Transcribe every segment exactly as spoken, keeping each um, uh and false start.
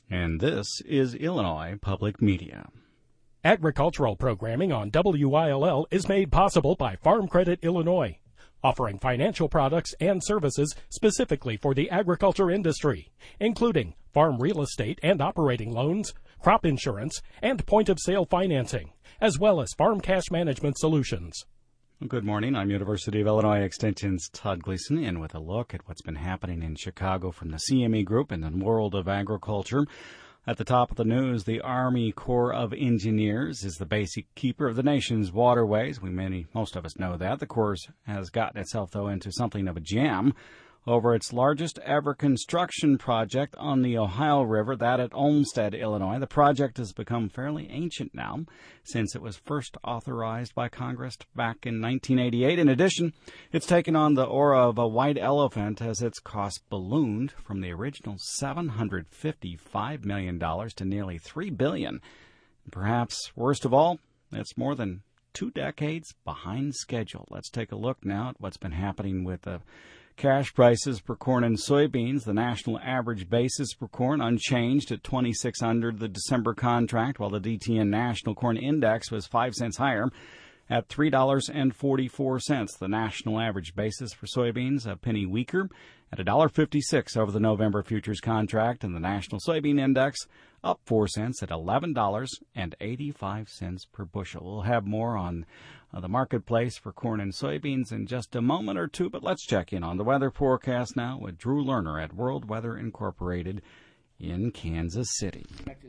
And this is Illinois Public Media. Agricultural programming on W I L L is made possible by Farm Credit Illinois, offering financial products and services specifically for the agriculture industry, including farm real estate and operating loans, crop insurance, and point-of-sale financing, as well as farm cash management solutions. Good morning. I'm University of Illinois Extension's Todd Gleason, in with a look at what's been happening in Chicago from the C M E Group and the world of agriculture. At the top of the news, the Army Corps of Engineers is the basic keeper of the nation's waterways. We many, most of us know that. The Corps has gotten itself, though, into something of a jam over its largest ever construction project on the Ohio River, that at Olmsted, Illinois. The project has become fairly ancient now, since it was first authorized by Congress back in nineteen eighty-eight. In addition, it's taken on the aura of a white elephant as its cost ballooned from the original seven hundred fifty-five million dollars to nearly three billion dollars. Perhaps worst of all, it's more than two decades behind schedule. Let's take a look now at what's been happening with the cash prices for corn and soybeans. The national average basis for corn unchanged at twenty-six hundred the December contract, while the D T N National Corn Index was five cents higher at three dollars and forty-four cents. The national average basis for soybeans a penny weaker at one dollar fifty-six over the November futures contract, and the national soybean index up four cents at eleven dollars and eighty-five cents per bushel. We'll have more on Uh, the marketplace for corn and soybeans in just a moment or two, but let's check in on the weather forecast now with Drew Lerner at World Weather Incorporated in Kansas City.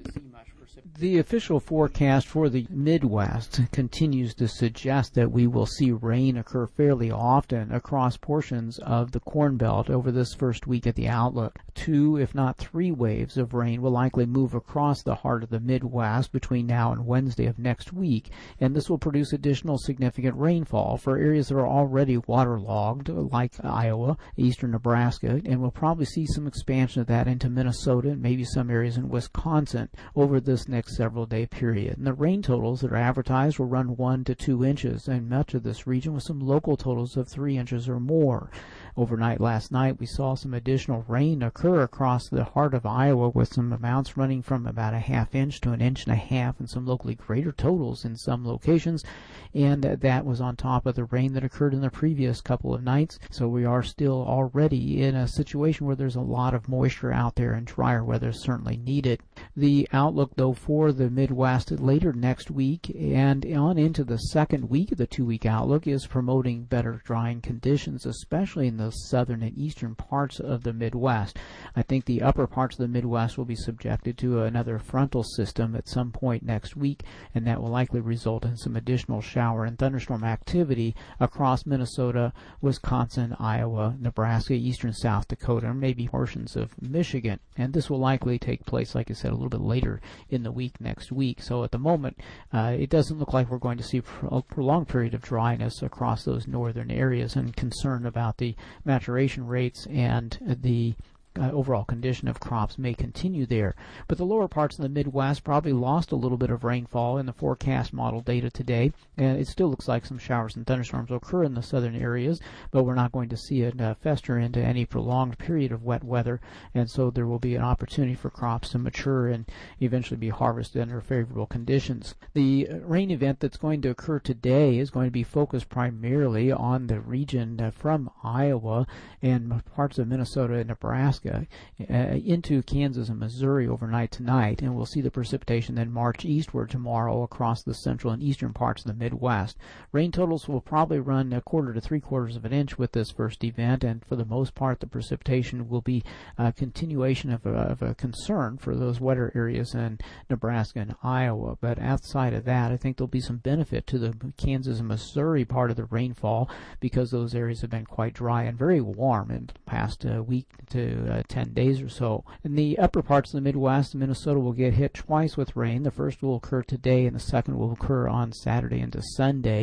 The official forecast for the Midwest continues to suggest that we will see rain occur fairly often across portions of the Corn Belt over this first week at the outlook. Two, if not three waves of rain will likely move across the heart of the Midwest between now and Wednesday of next week, and this will produce additional significant rainfall for areas that are already waterlogged, like Iowa, eastern Nebraska, and we'll probably see some expansion of that into Minnesota and maybe some areas in Wisconsin over this next several day period. And the rain totals that are advertised will run one to two inches in much of this region, with some local totals of three inches or more. Overnight last night, we saw some additional rain occur across the heart of Iowa, with some amounts running from about a half inch to an inch and a half, and some locally greater totals in some locations. And that was on top of the rain that occurred in the previous couple of nights. So we are still already in a situation where there's a lot of moisture out there, and drier weather is certainly needed. The outlook, though, for the Midwest later next week and on into the second week of the two-week outlook is promoting better drying conditions, especially in the southern and eastern parts of the Midwest. I think the upper parts of the Midwest will be subjected to another frontal system at some point next week, and that will likely result in some additional shower and thunderstorm activity across Minnesota, Wisconsin, Iowa, Nebraska, eastern South Dakota, and maybe portions of Michigan. And this will likely take place, like I said, a little bit later in the week next week. So at the moment, uh, it doesn't look like we're going to see a prolonged period of dryness across those northern areas, and concern about the maturation rates and the Uh, overall condition of crops may continue there. But the lower parts of the Midwest probably lost a little bit of rainfall in the forecast model data today, and it still looks like some showers and thunderstorms will occur in the southern areas, but we're not going to see it uh, fester into any prolonged period of wet weather, and so there will be an opportunity for crops to mature and eventually be harvested under favorable conditions. The rain event that's going to occur today is going to be focused primarily on the region uh, from Iowa and parts of Minnesota and Nebraska Uh, into Kansas and Missouri overnight tonight, and we'll see the precipitation then march eastward tomorrow across the central and eastern parts of the Midwest. Rain totals will probably run a quarter to three quarters of an inch with this first event, and for the most part the precipitation will be a continuation of a, of a concern for those wetter areas in Nebraska and Iowa. But outside of that, I think there'll be some benefit to the Kansas and Missouri part of the rainfall, because those areas have been quite dry and very warm in the past uh, week to uh, ten days or so. In the upper parts of the Midwest, Minnesota will get hit twice with rain. The first will occur today, and the second will occur on Saturday into Sunday.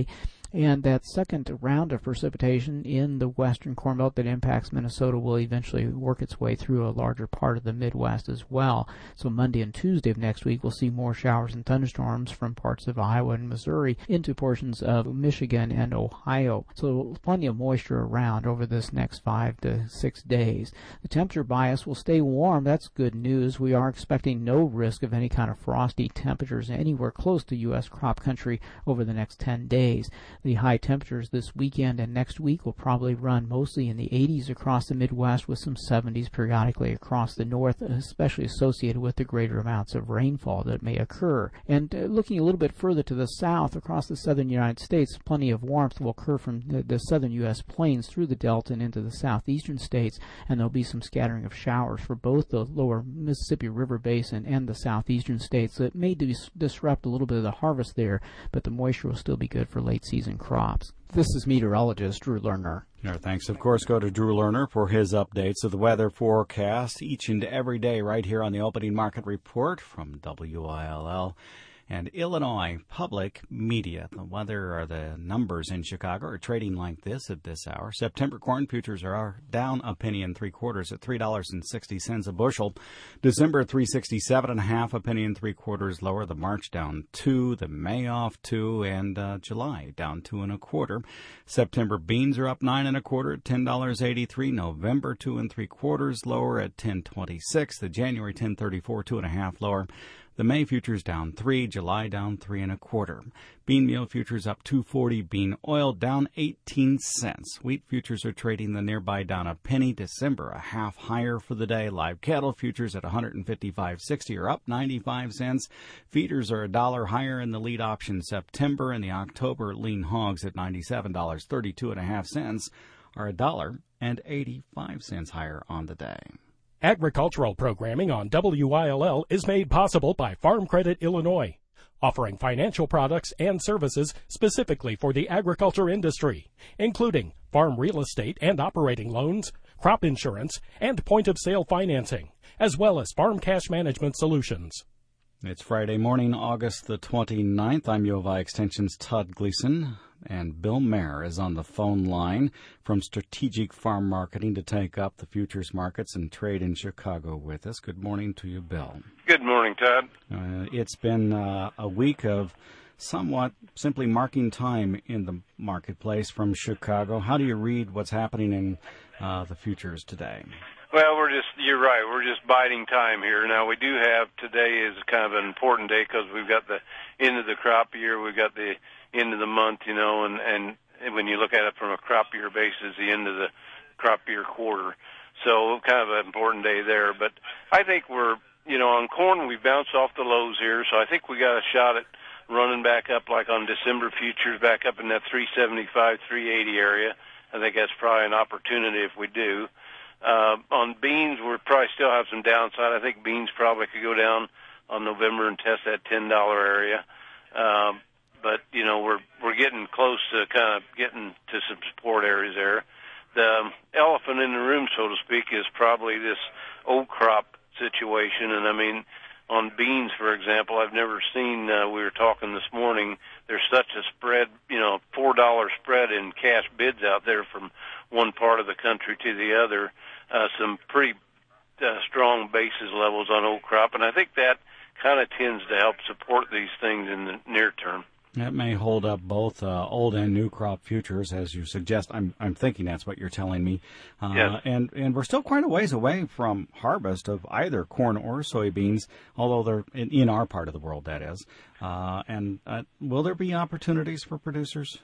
And that second round of precipitation in the western Corn Belt that impacts Minnesota will eventually work its way through a larger part of the Midwest as well. So Monday and Tuesday of next week, we'll see more showers and thunderstorms from parts of Iowa and Missouri into portions of Michigan and Ohio. So plenty of moisture around over this next five to six days. The temperature bias will stay warm. That's good news. We are expecting no risk of any kind of frosty temperatures anywhere close to U S crop country over the next ten days. The high temperatures this weekend and next week will probably run mostly in the eighties across the Midwest with some seventies periodically across the north, especially associated with the greater amounts of rainfall that may occur. And uh, looking a little bit further to the south across the southern United States, plenty of warmth will occur from the, the southern U S plains through the Delta and into the southeastern states, and there'll be some scattering of showers for both the lower Mississippi River Basin and the southeastern states that may dis- disrupt a little bit of the harvest there, but the moisture will still be good for late season crops. This is meteorologist Drew Lerner. Our thanks, of course, go to Drew Lerner for his updates of the weather forecast each and every day right here on the Opening Market Report from W I L L and Illinois Public Media. The weather or the numbers in Chicago are trading like this at this hour. September corn futures are down a penny and three quarters at three dollars and sixty cents a bushel. December three sixty-seven and a half, a penny and three quarters lower. The March down two, the May off two, and uh, July down two and a quarter. September beans are up nine and a quarter at ten dollars eighty-three. November two and three quarters lower at ten twenty-six. The January ten thirty-four, two and a half lower. The May futures down three, July down three and a quarter. Bean meal futures up two forty, bean oil down eighteen cents. Wheat futures are trading the nearby down a penny. December a half higher for the day. Live cattle futures at one fifty-five sixty are up ninety-five cents. Feeders are a dollar higher in the lead option September, and the October lean hogs at ninety-seven dollars and thirty-two and a half cents are a dollar and eighty-five cents higher on the day. Agricultural programming on W I L L is made possible by Farm Credit Illinois, offering financial products and services specifically for the agriculture industry, including farm real estate and operating loans, crop insurance, and point-of-sale financing, as well as farm cash management solutions. It's Friday morning, August the twenty-ninth. I'm U of I Extension's Todd Gleason, and Bill Mayer is on the phone line from Strategic Farm Marketing to take up the futures markets and trade in Chicago with us. Good morning to you, Bill. Good morning, Todd. Uh, it's been uh, a week of somewhat simply marking time in the marketplace from Chicago. How do you read what's happening in uh, the futures today? Well, we're just, you're right, we're just biding time here. Now, we do have, today is kind of an important day because we've got the end of the crop year, we've got the end of the month, you know, and, and when you look at it from a crop year basis, the end of the crop year quarter. So kind of an important day there. But I think we're, you know, on corn, we bounced off the lows here, so I think we got a shot at running back up like on December futures, back up in that three seventy-five, three eighty area. I think that's probably an opportunity if we do. Uh, on beans, we'll probably still have some downside. I think beans probably could go down on November and test that ten dollar area. Um, but, you know, we're we're getting close to kind of getting to some support areas there. The elephant in the room, so to speak, is probably this old crop situation. And, I mean, on beans, for example, I've never seen, uh, we were talking this morning, there's such a spread, you know, four dollar spread in cash bids out there from one part of the country to the other. Uh, some pretty uh, strong basis levels on old crop, and I think that kind of tends to help support these things in the near term. That may hold up both uh, old and new crop futures, as you suggest. I'm I'm thinking that's what you're telling me. Uh, yes. And and we're still quite a ways away from harvest of either corn or soybeans, although they're in, in our part of the world, that is. Uh, and uh, will there be opportunities for producers?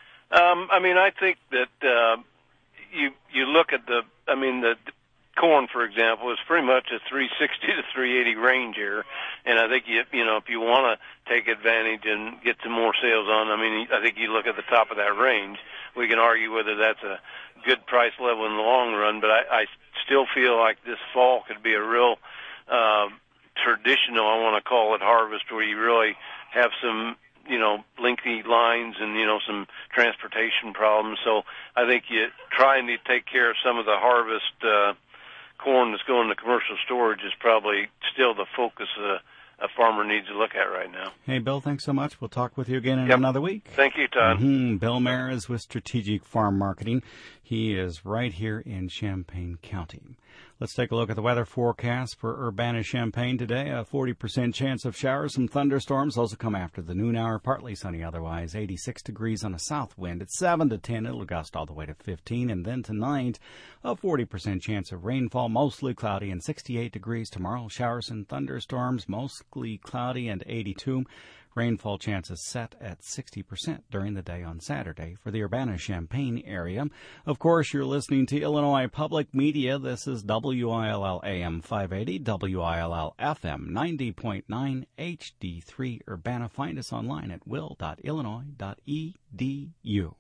Um, I mean, I think that uh, you you look at the, I mean, the corn, for example, is pretty much a three sixty to three eighty range here, and I think you you know if you want to take advantage and get some more sales on, I mean, I think you look at the top of that range. We can argue whether that's a good price level in the long run, but I, I still feel like this fall could be a real uh, traditional, I want to call it, harvest where you really have some, you know, lengthy lines and, you know, some transportation problems. So I think you trying to take care of some of the harvest uh, corn that's going to commercial storage is probably still the focus uh, a farmer needs to look at right now. Hey, Bill, thanks so much. We'll talk with you again in Yep. another week. Thank you, Todd. Mm-hmm. Bill Mayer is with Strategic Farm Marketing. He is right here in Champaign County. Let's take a look at the weather forecast for Urbana-Champaign today. A forty percent chance of showers, some thunderstorms. Those will come after the noon hour. Partly sunny otherwise. eighty-six degrees on a south wind. At seven to ten, it'll gust all the way to fifteen. And then tonight, a forty percent chance of rainfall, mostly cloudy, and sixty-eight degrees tomorrow. Showers and thunderstorms, mostly cloudy, and eighty-two. Rainfall chances set at sixty percent during the day on Saturday for the Urbana-Champaign area. Of course, you're listening to Illinois Public Media. This is W I L L A M five eighty, W I L L F M ninety point nine, H D three Urbana. Find us online at will dot illinois dot e d u.